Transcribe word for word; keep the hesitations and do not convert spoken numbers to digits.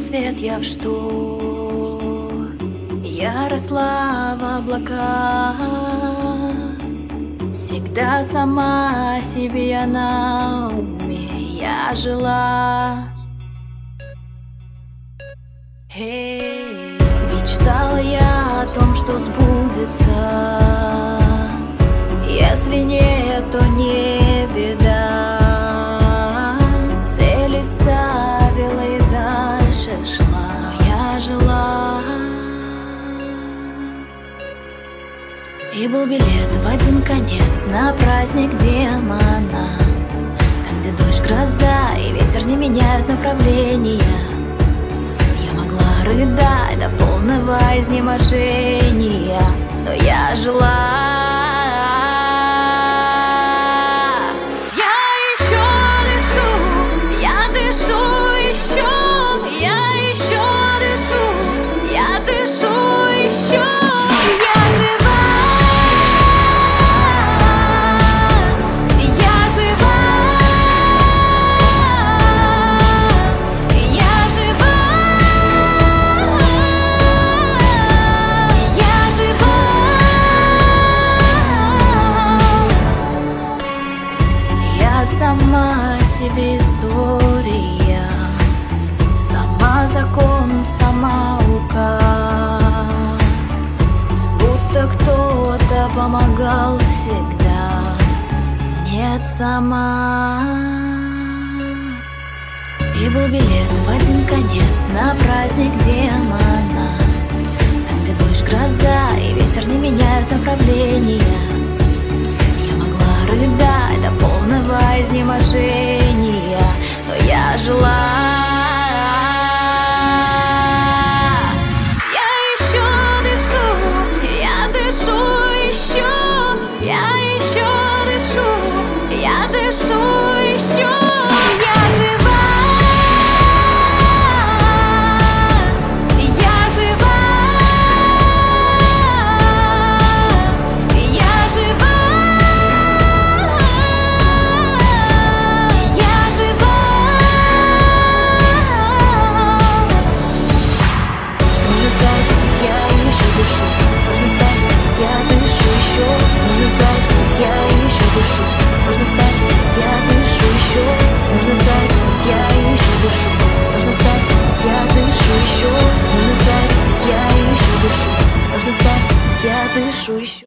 свет я в штор. Я росла в облаках, всегда сама себе я на уме я жила. Hey. Мечтала я о том, что сбудется. Если нет, то не беда. Цели ставила и дальше шла, но я жила. И был билет в один конец на праздник демона, там, где дождь, гроза и ветер не меняют направления. Я могла рыдать до полного изнеможения, но я жила. Сама себе история, сама закон, сама указ. Будто кто-то помогал всегда, нет, сама. И был билет в один конец на праздник демона, там, где дождь, гроза и ветер не меняют направления. Рыдать до полного изнеможения, но я жила. Я еще дышу, я дышу еще, я еще дышу, я дышу еще. Я жива, я жива, я жива. Я дышу еще.